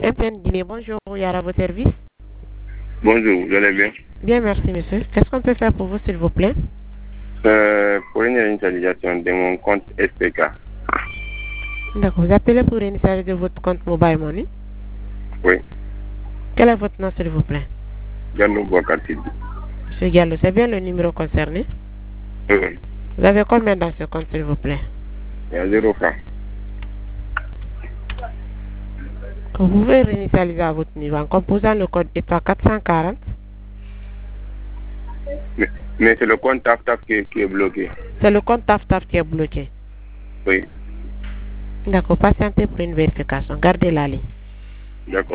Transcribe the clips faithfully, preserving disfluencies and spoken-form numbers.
M T N Guinée, bonjour, Yara, à vos services. Bonjour, vous allez bien? Bien, merci, monsieur. Qu'est-ce qu'on peut faire pour vous, s'il vous plaît? euh, Pour une initialisation de mon compte S P K. D'accord, vous appelez pour initialiser votre compte Mobile Money? Oui. Quel est votre nom, s'il vous plaît? Gallo Boakati. Monsieur Gallo, c'est bien le numéro concerné? Oui. Vous avez combien dans ce compte, s'il vous plaît? Il y a zéro franc. Vous pouvez réinitialiser à votre niveau en composant le code étoile quatre cent quarante. Mais, mais c'est le compte T A F T A F qui, qui est bloqué. C'est le compte T A F T A F qui est bloqué. Oui. D'accord, patientez pour une vérification. Gardez la ligne. D'accord.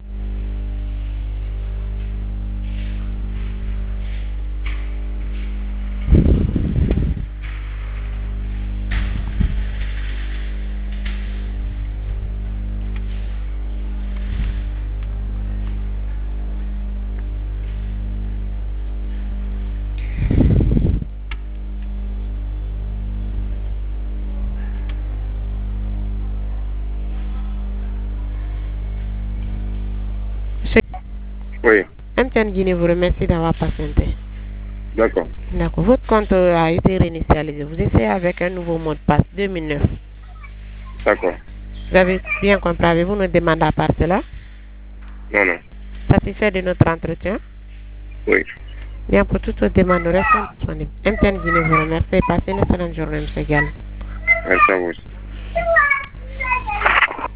Oui. M T N Guinée vous remercie d'avoir patienté. D'accord. D'accord. Votre compte a été réinitialisé. Vous essayez avec un nouveau mot de passe deux mille neuf. D'accord. Vous avez bien compris. Avez-vous une demande à part cela? Non, non. Satisfait de notre entretien? Oui. Bien, pour toutes vos demandes, nous restons disponibles. M T N Guinée vous remercie et passez une excellente journée, M. Gallo. Merci à vous.